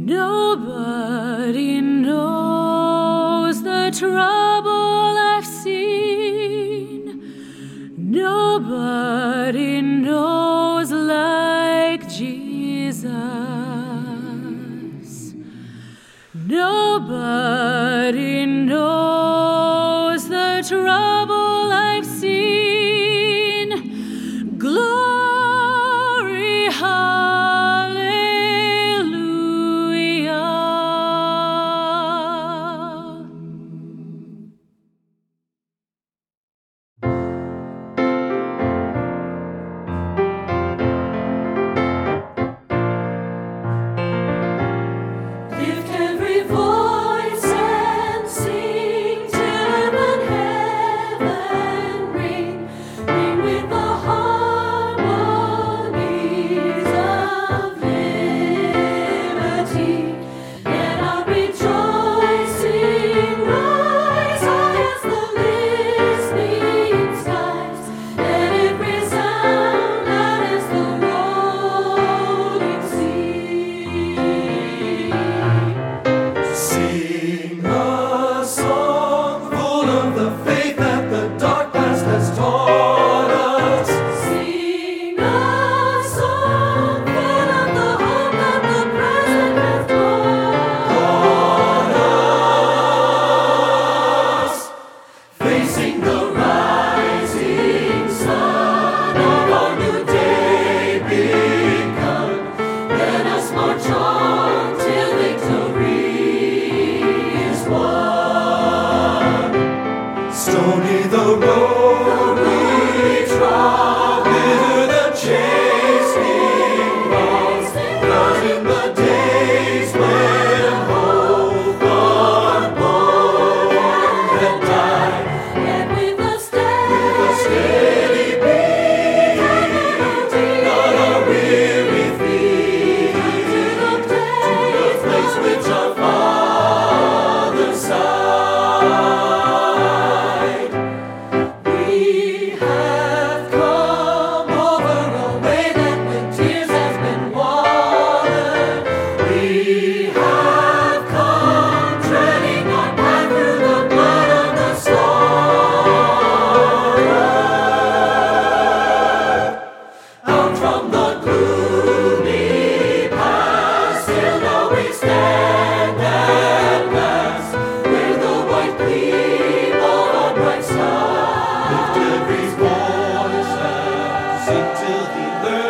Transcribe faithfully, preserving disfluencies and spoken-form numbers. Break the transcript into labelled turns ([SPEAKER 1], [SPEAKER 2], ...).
[SPEAKER 1] Nobody knows the trouble I've seen. Nobody knows like Jesus. Nobody knows the trouble I've seen. Glory, hallelujah. Lift every voice and sing till heaven ring, ring with the harmonies of liberty. Let our rejoicing rise high as the listening skies. Let it resound loud as the rolling sea.
[SPEAKER 2] Sing a song full of the faith that the dark past has taught us.
[SPEAKER 1] Sing a song full of the hope that the present has brought
[SPEAKER 2] us. Facing the rising sun of our new day begun. Let us march on till victory is won. Stony the road we trod, bitter the chastening rods, but in the days when hope unborn had died,
[SPEAKER 1] Yet with a
[SPEAKER 2] with a
[SPEAKER 1] steady
[SPEAKER 2] steady beat, not a weary feet,
[SPEAKER 1] to the
[SPEAKER 2] the place which our Father sighed. We have come over a way that with tears has been watered. We have come treading our path through the blood of the slaughtered. Out from the gloomy past, still now we stand at last, where the white gleam of a bright star. Lift every voice and sing till he learns.